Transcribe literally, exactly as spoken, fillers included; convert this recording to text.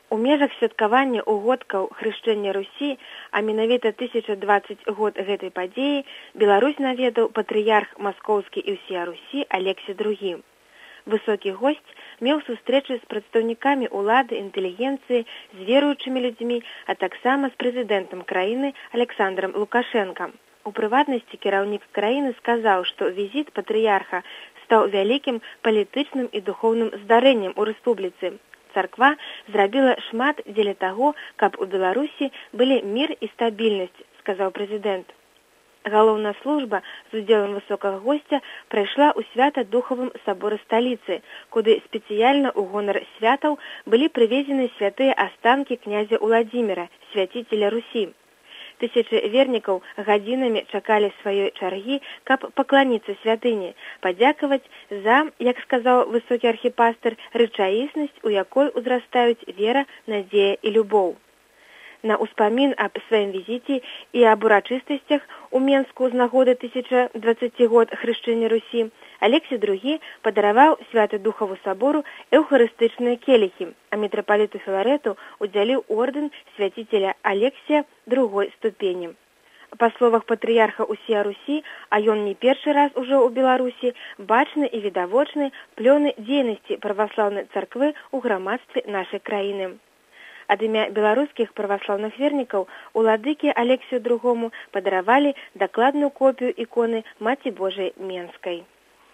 У межах святкавання угодкаў хрышчэння Русі, а менавіта тысяча дваццаць год гэтай падзеі, Беларусь наведаў патрыярх маскоўскі і ўсея Русі Алексій другі. Высокі госць меў сустрэчы з прадстаўнікамі ўлады, інтэлігенцыі, з веруючымі людзьмі, а таксама з прэзідэнтам краіны Александрам Лукашэнкам. У прыватнасці кіраўнік краіны сказаў, што візіт патрыярха стаў вялікім палітычным і духоўным здарэннем у рэспубліцы. Царква зрабіла шмат дзеля таго, каб у Беларусі былі мір і стабільнасць, сказаў прэзідэнт. Галоўная служба з удзелам высокага госця прайшла ў свята-духавым саборы сталіцы, куды спецыяльна ў гонар святаў былі прывезены святыя астанкі князя Уладзіміра, свяціцеля Русі. Тысячы вернікаў гадзінамі чакалі сваёй чаргі, каб пакланіцца святыні, падзякаваць за, як сказаў высокі архіпастыр, рэчаіснасць, у якой узрастаюць вера, надзея і любоў. На ўспамін аб сваім візіце і аб урачыстасцях у Менску з нагоды тысяча дваццаць год хрышчэння Русі Алексій другі падараваў свята-духаву сабору эўхарыстычныя келіхі, а мітрапаліту Філарэту удзяліў ордэн свяціцеля Алексія другой ступені. Па словах патрыярха ўсея Русі, а ён не першы раз ужо ў Беларусі, бачны і відавочны плёны дзейнасці праваслаўнай царквы ў грамадстве нашай краіны. Ад імя беларускіх праваслаўных вернікаў уладыкі Алексію другому падаравалі дакладную копію іконы Маці Божай Менскай.